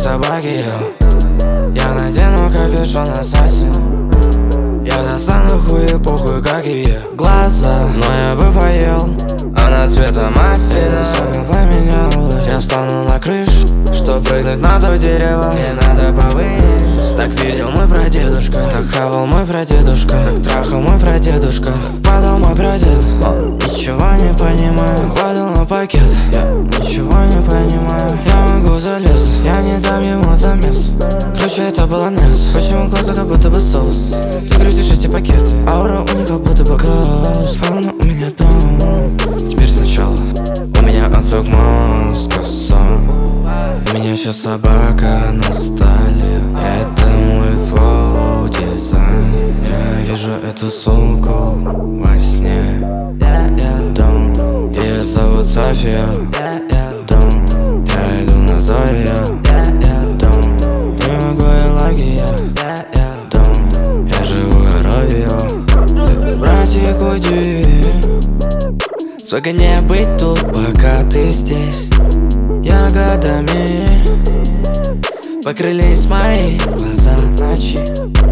собаки я надену капюшон ассасин. Я достану хуй похуй какие глаза, но я бы поел, она цвета маффина. Сука поменялась, я встану на крышу, чтоб прыгнуть на то дерево. Не надо повыше. Так видел мой прадедушка, так хавал мой прадедушка, так трахал мой прадедушка, так падал мой прадед. Ничего не понимаю, падал на пакет. Я ничего не понимаю, я могу залезть, я не дам ему замес. Короче, это баланес. Почему глаза как будто бы соус? Ты грузишь эти пакеты, аура у них как будто бы газ. Фауна у меня дом. Теперь сначала у меня отсок мозга сон. У меня сейчас собака на столе. Это мой флоу дизайн. Я вижу эту суку во сне. Дом, ее зовут София. Дом, я иду на Зоя. Дом, не могу я лагия. Дом, я живу коровью. Братик, уйди. Сука, не быть тут, пока ты здесь. Я годами покрылись мои глаза ночи.